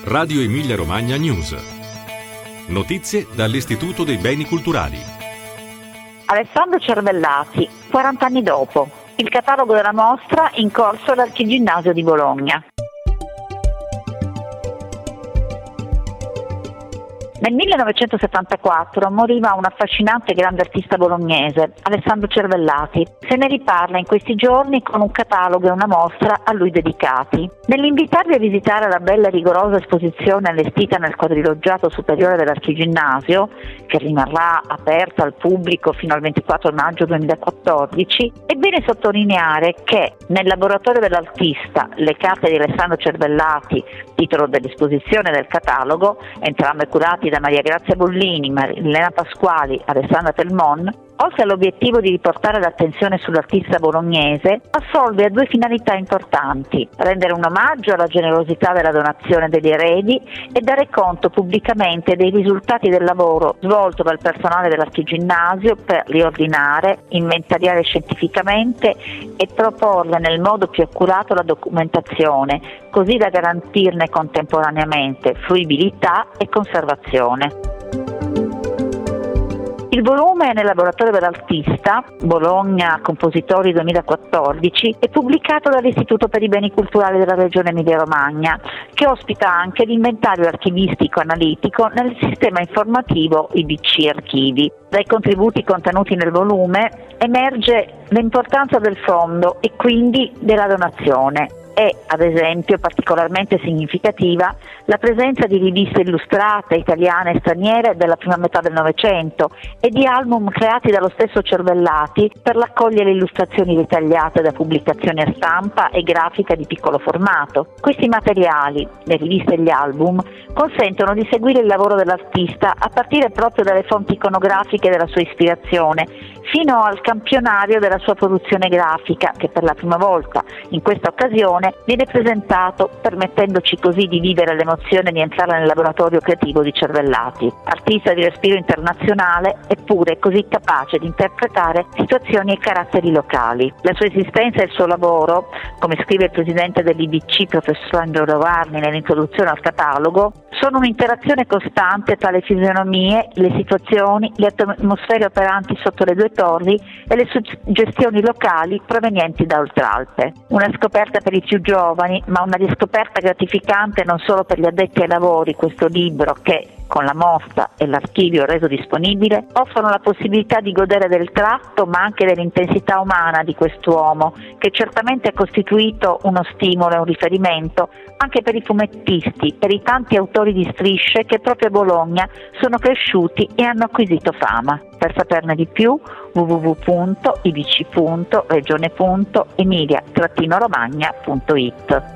Radio Emilia Romagna News. Notizie dall'Istituto dei Beni Culturali. Alessandro Cervellati, 40 anni dopo. Il catalogo della mostra in corso all'Archiginnasio di Bologna. Nel 1974 moriva un affascinante grande artista bolognese, Alessandro Cervellati. Se ne riparla in questi giorni con un catalogo e una mostra a lui dedicati. Nell'invitarvi a visitare la bella e rigorosa esposizione allestita nel quadriloggiato superiore dell'Archiginnasio, che rimarrà aperta al pubblico fino al 24 maggio 2014, è bene sottolineare che nel laboratorio dell'artista Le carte di Alessandro Cervellati, titolo dell'esposizione del catalogo, entrambe curati da Maria Grazia Bollini, Marilena Pasquali, Alessandra Telmon, oltre all'obiettivo di riportare l'attenzione sull'artista bolognese, assolve a due finalità importanti: rendere un omaggio alla generosità della donazione degli eredi e dare conto pubblicamente dei risultati del lavoro svolto dal personale dell'Archiginnasio per riordinare, inventariare scientificamente e proporre nel modo più accurato la documentazione, così da garantirne contemporaneamente fruibilità e conservazione. Il volume nel laboratorio dell'artista, Bologna Compositori 2014, è pubblicato dall'Istituto per i Beni Culturali della Regione Emilia-Romagna, che ospita anche l'inventario archivistico analitico nel sistema informativo IBC Archivi. Dai contributi contenuti nel volume emerge l'importanza del fondo e quindi della donazione. È, ad esempio, particolarmente significativa la presenza di riviste illustrate italiane e straniere della prima metà del Novecento e di album creati dallo stesso Cervellati per raccogliere illustrazioni dettagliate da pubblicazioni a stampa e grafica di piccolo formato. Questi materiali, le riviste e gli album, consentono di seguire il lavoro dell'artista a partire proprio dalle fonti iconografiche della sua ispirazione, fino al campionario della sua produzione grafica, che per la prima volta, in questa occasione, viene presentato, permettendoci così di vivere l'emozione di entrare nel laboratorio creativo di Cervellati. Artista di respiro internazionale, eppure così capace di interpretare situazioni e caratteri locali. La sua esistenza e il suo lavoro, come scrive il presidente dell'IBC, professor Angelo Varni, nell'introduzione al catalogo, sono un'interazione costante tra le fisionomie, le situazioni, le atmosfere operanti sotto le due torri e le suggestioni locali provenienti da Oltralpe. Una scoperta per i più giovani, ma una riscoperta gratificante non solo per gli addetti ai lavori. Questo libro, che con la mostra e l'archivio reso disponibile, offrono la possibilità di godere del tratto ma anche dell'intensità umana di quest'uomo, che certamente ha costituito uno stimolo e un riferimento anche per i fumettisti, per i tanti autori di strisce che proprio a Bologna sono cresciuti e hanno acquisito fama. Per saperne di più, www.ibc.regione.emilia-romagna.it.